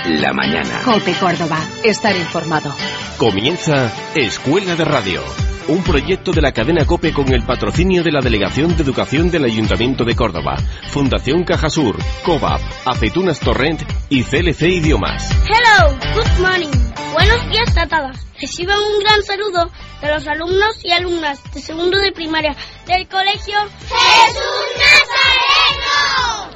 la mañana. COPE Córdoba. Estar informado. Comienza Escuela de Radio, un proyecto de la cadena COPE con el patrocinio de la Delegación de Educación del Ayuntamiento de Córdoba, Fundación Cajasur, COVAP, Aceitunas Torrent y CLC Idiomas. Hello, good morning. Buenos días a todas. Reciban un gran saludo de los alumnos y alumnas de segundo de primaria del Colegio Jesús Nazareno.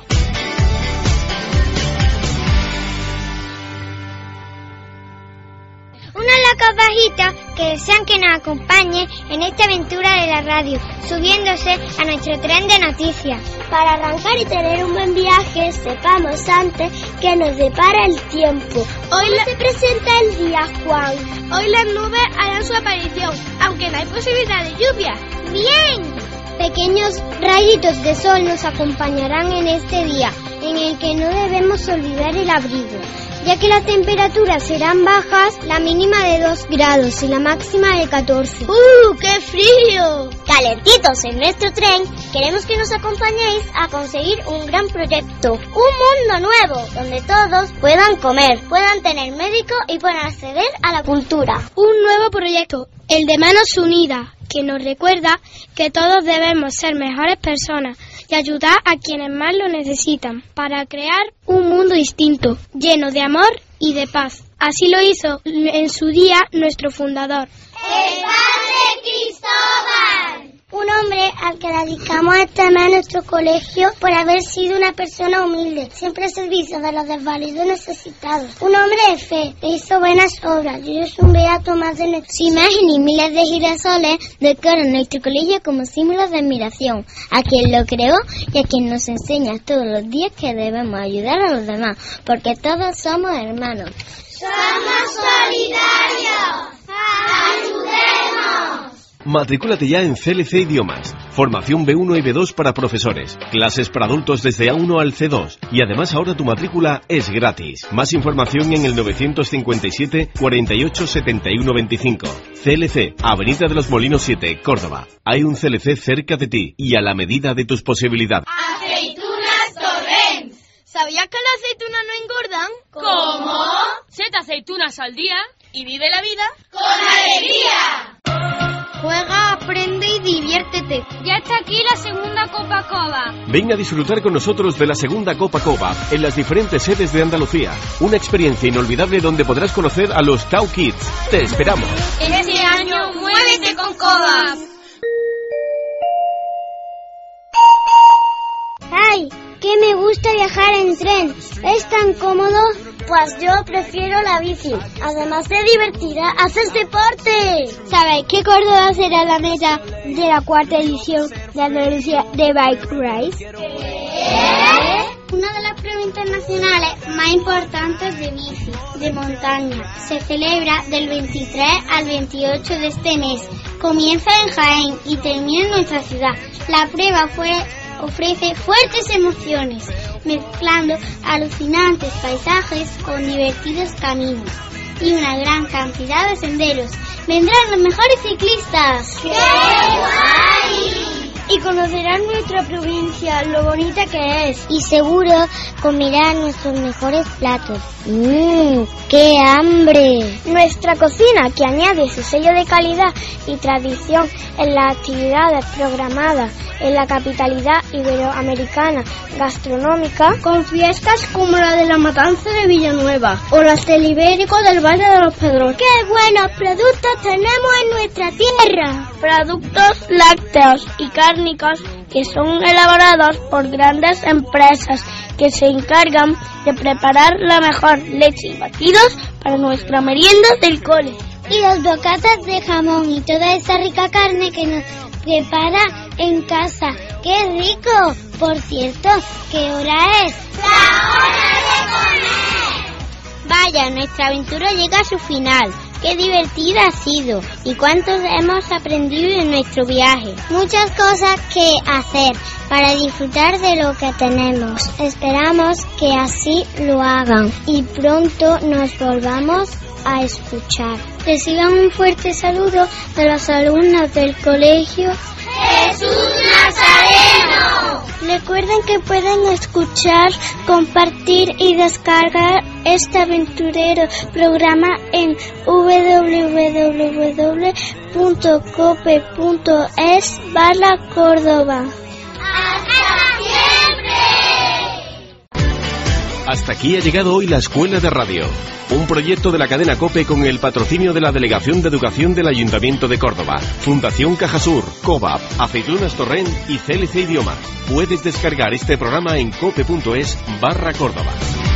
Una loca bajita que desean que nos acompañe en esta aventura de la radio, subiéndose a nuestro tren de noticias. Para arrancar y tener un buen viaje, sepamos antes que nos depara el tiempo. Hoy se presenta el día, Juan. Hoy las nubes harán su aparición, aunque no hay posibilidad de lluvia. ¡Bien! Pequeños rayitos de sol nos acompañarán en este día, en el que no debemos olvidar el abrigo, ya que las temperaturas serán bajas, la mínima de 2 grados y la máxima de 14. ¡Qué frío! Calentitos en nuestro tren, queremos que nos acompañéis a conseguir un gran proyecto, un mundo nuevo, donde todos puedan comer, puedan tener médico y puedan acceder a la cultura. Un nuevo proyecto, el de Manos Unidas, que nos recuerda que todos debemos ser mejores personas y ayudar a quienes más lo necesitan, para crear un mundo distinto, lleno de amor y de paz. Así lo hizo en su día nuestro fundador, ¡el Padre Cristóbal! Un hombre al que dedicamos este mes a nuestro colegio por haber sido una persona humilde, siempre al servicio de los desvalidos y necesitados. Un hombre de fe, que hizo buenas obras, y es un beato más de nuestra. Su imagen y miles de girasoles decoran nuestro colegio como símbolos de admiración a quien lo creó y a quien nos enseña todos los días que debemos ayudar a los demás, porque todos somos hermanos. ¡Somos solidarios! ¡Ayudemos! Matricúlate ya en CLC Idiomas. Formación B1 y B2 para profesores. Clases para adultos desde A1 al C2. Y además ahora tu matrícula es gratis. Más información en el 957 48 71 25. CLC, Avenida de los Molinos 7, Córdoba. Hay un CLC cerca de ti y a la medida de tus posibilidades. ¡Aceitunas Torrent! ¿Sabías que las aceitunas no engordan? ¿Cómo? 7 aceitunas al día y vive la vida ¡con alegría! Juega, aprende y diviértete. Ya está aquí la segunda Copa Cova. Ven a disfrutar con nosotros de la segunda Copa Cova en las diferentes sedes de Andalucía. Una experiencia inolvidable donde podrás conocer a los Cow Kids. ¡Te esperamos! Este año, muévete con Cova. ¡Ay! ¡Que me gusta viajar en tren! ¿Es tan cómodo? Pues yo prefiero la bici. Además de divertida, haces deporte. ¿Sabéis que Córdoba será la meta de la 4ª edición de Andalucía de Bike Race? Una de las pruebas internacionales más importantes de bici de montaña. Se celebra del 23 al 28 de este mes. Comienza en Jaén y termina en nuestra ciudad. La prueba ofrece fuertes emociones, mezclando alucinantes paisajes con divertidos caminos y una gran cantidad de senderos. Vendrán los mejores ciclistas. ¡Qué guay! Y conocerán nuestra provincia, lo bonita que es. Y seguro comerán nuestros mejores platos. ¡Qué hambre! Nuestra cocina, que añade su sello de calidad y tradición en las actividades programadas en la capitalidad iberoamericana gastronómica, con fiestas como la de la Matanza de Villanueva o las del Ibérico del Valle de los Pedros. ¡Qué buenos productos tenemos en nuestra tierra! Productos lácteos y cárnicos que son elaborados por grandes empresas que se encargan de preparar la mejor leche y batidos para nuestra merienda del cole. Y los bocatas de jamón y toda esa rica carne que nos prepara en casa. ¡Qué rico! Por cierto, ¿qué hora es? ¡La hora de comer! Vaya, nuestra aventura llega a su final. ¡Qué divertida ha sido! ¿Y cuántos hemos aprendido en nuestro viaje? Muchas cosas que hacer para disfrutar de lo que tenemos. Esperamos que así lo hagan y pronto nos volvamos a escuchar. Reciban un fuerte saludo de los alumnos del colegio Jesús Nazareno. Recuerden que pueden escuchar, compartir y descargar este aventurero programa en www.cope.es/Córdoba. Hasta aquí ha llegado hoy la Escuela de Radio, un proyecto de la cadena COPE con el patrocinio de la Delegación de Educación del Ayuntamiento de Córdoba, Fundación Cajasur, COVAP, Aceitunas Torrent y CLC Idiomas. Puedes descargar este programa en cope.es/Córdoba.